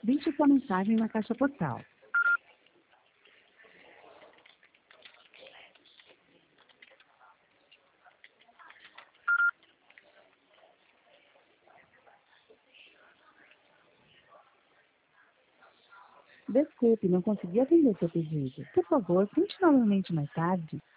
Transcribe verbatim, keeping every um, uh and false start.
Deixe sua mensagem na caixa postal. Desculpe, não consegui atender seu pedido. Por favor, tente novamente mais tarde.